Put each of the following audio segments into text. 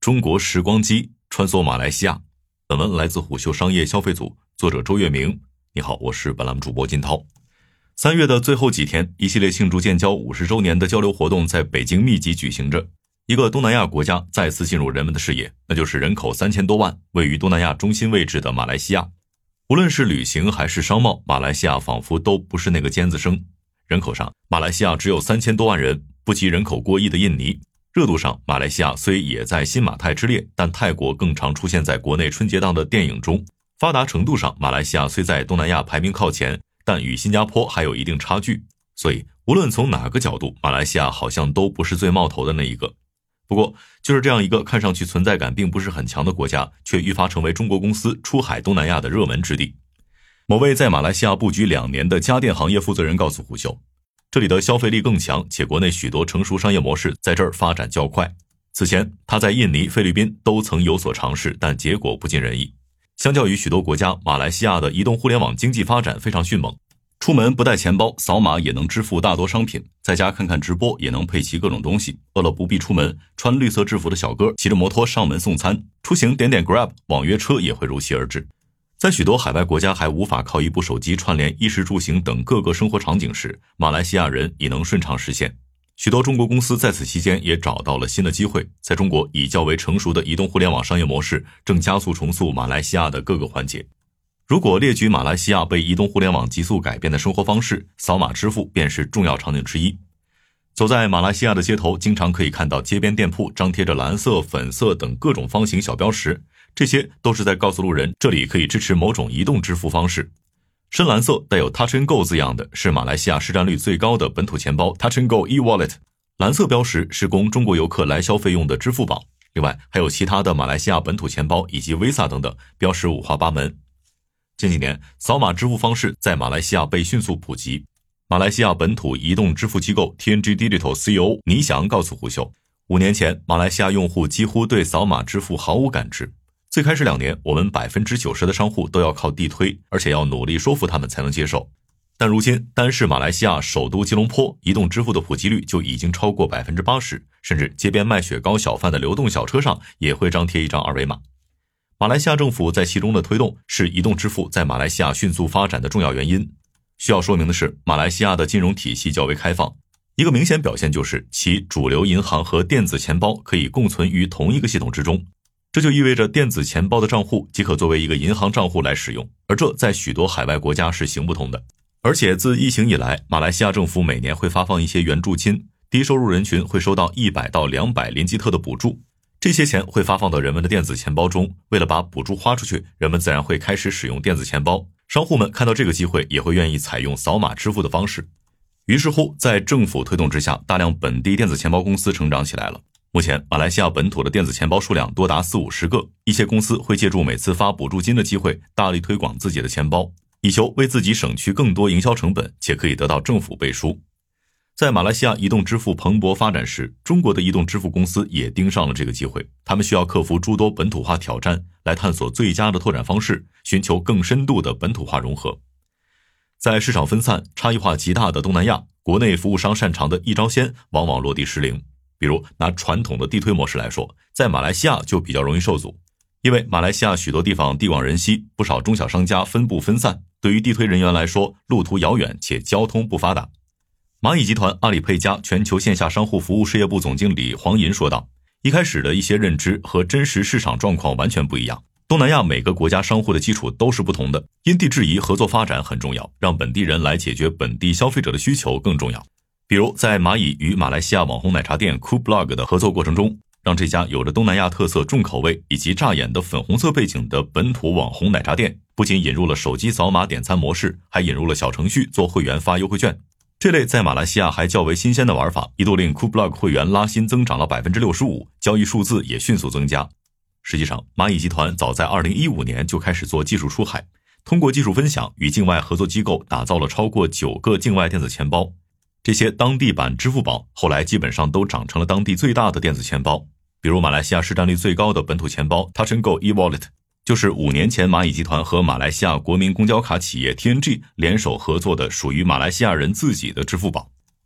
中国时光机穿梭马来西亚。本文来自虎嗅商业消费组，作者周月明。你好，我是本栏目主播金涛。3月的最后几天，一系列庆祝建交50周年的交流活动在北京密集举行着。一个东南亚国家再次进入人们的视野，那就是人口3000多万，位于东南亚中心位置的马来西亚。无论是旅行还是商贸，马来西亚仿佛都不是那个尖子生。人口上，马来西亚只有3000多万人，不及人口过亿的印尼。热度上，马来西亚虽也在新马泰之列，但泰国更常出现在国内春节档的电影中。发达程度上，马来西亚虽在东南亚排名靠前，但与新加坡还有一定差距。所以无论从哪个角度，马来西亚好像都不是最冒头的那一个。不过就是这样一个看上去存在感并不是很强的国家，却愈发成为中国公司出海东南亚的热门之地。某位在马来西亚布局2年的家电行业负责人告诉虎嗅，这里的消费力更强，且国内许多成熟商业模式在这儿发展较快。此前他在印尼、菲律宾都曾有所尝试，但结果不尽人意。相较于许多国家，马来西亚的移动互联网经济发展非常迅猛，出门不带钱包，扫码也能支付大多商品，在家看看直播也能配齐各种东西，饿了不必出门，穿绿色制服的小哥骑着摩托上门送餐，出行点点 Grab， 网约车也会如期而至。在许多海外国家还无法靠一部手机串联衣食住行等各个生活场景时，马来西亚人已能顺畅实现。许多中国公司在此期间也找到了新的机会，在中国已较为成熟的移动互联网商业模式正加速重塑马来西亚的各个环节。如果列举马来西亚被移动互联网急速改变的生活方式，扫码支付便是重要场景之一。走在马来西亚的街头，经常可以看到街边店铺张贴着蓝色、粉色等各种方形小标识，这些都是在告诉路人这里可以支持某种移动支付方式。深蓝色带有 Touch and Go 字样的是马来西亚市占率最高的本土钱包 Touch and Go e-Wallet， 蓝色标识是供中国游客来消费用的支付宝。另外还有其他的马来西亚本土钱包以及 Visa 等等，标识五花八门。近几年，扫码支付方式在马来西亚被迅速普及。马来西亚本土移动支付机构 TNG Digital CEO 倪翔告诉虎嗅，5年前马来西亚用户几乎对扫码支付毫无感知。最开始2年，我们90%的商户都要靠地推，而且要努力说服他们才能接受。但如今，单是马来西亚首都吉隆坡，移动支付的普及率就已经超过80%，甚至街边卖雪糕小贩的流动小车上也会张贴一张二维码。马来西亚政府在其中的推动是移动支付在马来西亚迅速发展的重要原因。需要说明的是，马来西亚的金融体系较为开放，一个明显表现就是其主流银行和电子钱包可以共存于同一个系统之中。这就意味着电子钱包的账户即可作为一个银行账户来使用，而这在许多海外国家是行不通的。而且自疫情以来，马来西亚政府每年会发放一些援助金，低收入人群会收到100到200林吉特的补助，这些钱会发放到人们的电子钱包中，为了把补助花出去，人们自然会开始使用电子钱包。商户们看到这个机会，也会愿意采用扫码支付的方式。于是乎，在政府推动之下，大量本地电子钱包公司成长起来了。目前马来西亚本土的电子钱包数量多达40-50个，一些公司会借助每次发补助金的机会，大力推广自己的钱包，以求为自己省去更多营销成本，且可以得到政府背书。在马来西亚移动支付蓬勃发展时，中国的移动支付公司也盯上了这个机会，他们需要克服诸多本土化挑战，来探索最佳的拓展方式，寻求更深度的本土化融合。在市场分散、差异化极大的东南亚，国内服务商擅长的一招鲜往往落地失灵。比如拿传统的地推模式来说，在马来西亚就比较容易受阻，因为马来西亚许多地方地广人稀，不少中小商家分布分散，对于地推人员来说，路途遥远且交通不发达。蚂蚁集团阿里配家全球线下商户服务事业部总经理黄银说道，一开始的一些认知和真实市场状况完全不一样。东南亚每个国家商户的基础都是不同的，因地制宜合作发展很重要，让本地人来解决本地消费者的需求更重要。比如在蚂蚁与马来西亚网红奶茶店 Coolblog 的合作过程中，让这家有着东南亚特色重口味以及扎眼的粉红色背景的本土网红奶茶店，不仅引入了手机扫码点餐模式，还引入了小程序做会员发优惠券。这类在马来西亚还较为新鲜的玩法，一度令 Coolblog 会员拉新增长了 65%， 交易数字也迅速增加。实际上，蚂蚁集团早在2015年就开始做技术出海，通过技术分享与境外合作机构打造了超过9个境外电子钱包。这些当地版支付宝后来基本上都长成了当地最大的电子钱包。比如马来西亚市占率最高的本土钱包 Touch and Go e-Wallet， 就是5年前蚂蚁集团和马来西亚国民公交卡企业 TNG 联手合作的属于马来西亚人自己的支付宝。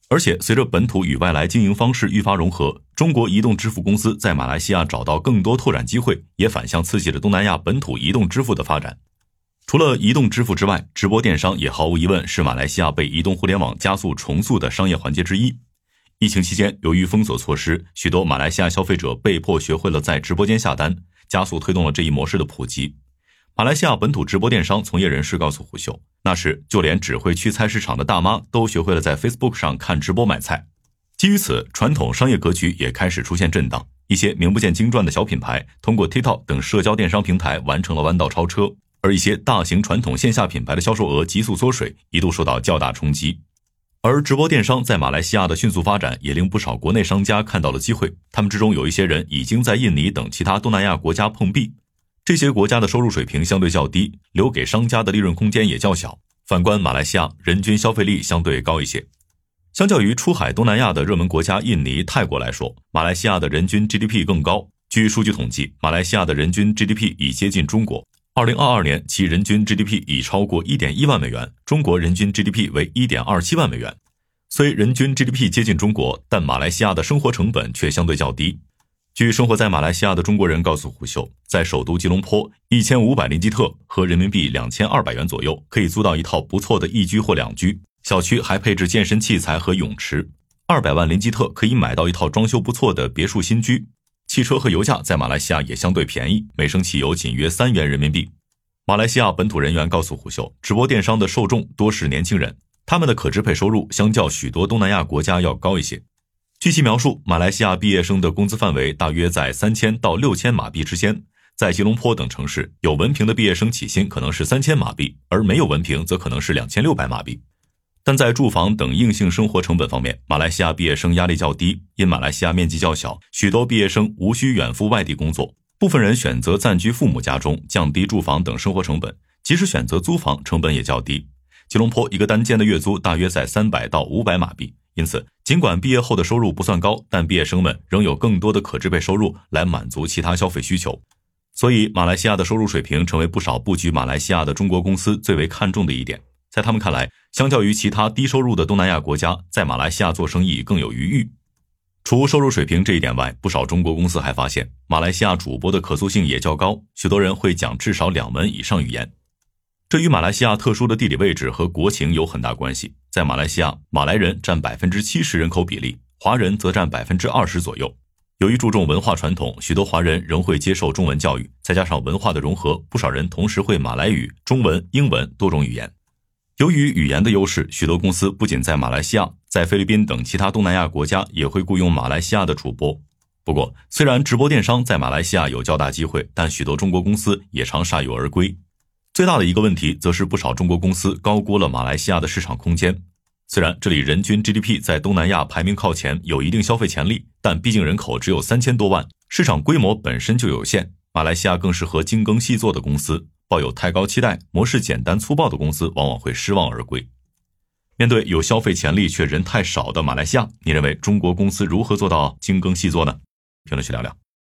而且随着本土与外来经营方式愈发融合，中国移动支付公司在马来西亚找到更多拓展机会，也反向刺激了东南亚本土移动支付的发展。除了移动支付之外，直播电商也毫无疑问是马来西亚被移动互联网加速重塑的商业环节之一。疫情期间，由于封锁措施，许多马来西亚消费者被迫学会了在直播间下单，加速推动了这一模式的普及。马来西亚本土直播电商从业人士告诉虎嗅，那时就连只会去菜市场的大妈都学会了在 Facebook 上看直播买菜。基于此，传统商业格局也开始出现震荡，一些名不见经传的小品牌通过 TikTok 等社交电商平台完成了弯道超车，而一些大型传统线下品牌的销售额急速缩水，一度受到较大冲击。而直播电商在马来西亚的迅速发展也令不少国内商家看到了机会，他们之中有一些人已经在印尼等其他东南亚国家碰壁，这些国家的收入水平相对较低，留给商家的利润空间也较小。反观马来西亚，人均消费力相对高一些。相较于出海东南亚的热门国家印尼、泰国来说，马来西亚的人均 GDP 更高。据数据统计，马来西亚的人均 GDP 已接近中国。2022年，其人均 GDP 已超过 1.1 万美元，中国人均 GDP 为 1.27 万美元。虽人均 GDP 接近中国，但马来西亚的生活成本却相对较低。据生活在马来西亚的中国人告诉虎嗅，在首都吉隆坡，1500林吉特和人民币2200元左右，可以租到一套不错的一居或两居，小区还配置健身器材和泳池。200万林吉特可以买到一套装修不错的别墅新居。汽车和油价在马来西亚也相对便宜，每升汽油仅约3元人民币。马来西亚本土人员告诉虎嗅，直播电商的受众多是年轻人，他们的可支配收入相较许多东南亚国家要高一些。据其描述，马来西亚毕业生的工资范围大约在3000到6000马币之间。在吉隆坡等城市，有文凭的毕业生起薪可能是3000马币，而没有文凭则可能是2600马币。但在住房等硬性生活成本方面，马来西亚毕业生压力较低，因马来西亚面积较小，许多毕业生无需远赴外地工作，部分人选择暂居父母家中，降低住房等生活成本，即使选择租房，成本也较低。吉隆坡一个单间的月租大约在300到500马币，因此尽管毕业后的收入不算高，但毕业生们仍有更多的可支配收入来满足其他消费需求。所以马来西亚的收入水平成为不少布局马来西亚的中国公司最为看重的一点。在他们看来，相较于其他低收入的东南亚国家，在马来西亚做生意更有余裕。除收入水平这一点外，不少中国公司还发现，马来西亚主播的可塑性也较高，许多人会讲至少2门以上语言。这与马来西亚特殊的地理位置和国情有很大关系。在马来西亚，马来人占 70% 人口比例，华人则占 20% 左右。由于注重文化传统，许多华人仍会接受中文教育，再加上文化的融合，不少人同时会马来语、中文、英文多种语言。由于语言的优势，许多公司不仅在马来西亚，在菲律宾等其他东南亚国家也会雇佣马来西亚的主播。不过，虽然直播电商在马来西亚有较大机会，但许多中国公司也常铩羽而归。最大的一个问题，则是不少中国公司高估了马来西亚的市场空间。虽然这里人均 GDP 在东南亚排名靠前，有一定消费潜力，但毕竟人口只有3000多万，市场规模本身就有限。马来西亚更适合精耕细作的公司，抱有太高期待、模式简单粗暴的公司往往会失望而归。面对有消费潜力却人太少的马来西亚，你认为中国公司如何做到精耕细作呢？评论区聊聊。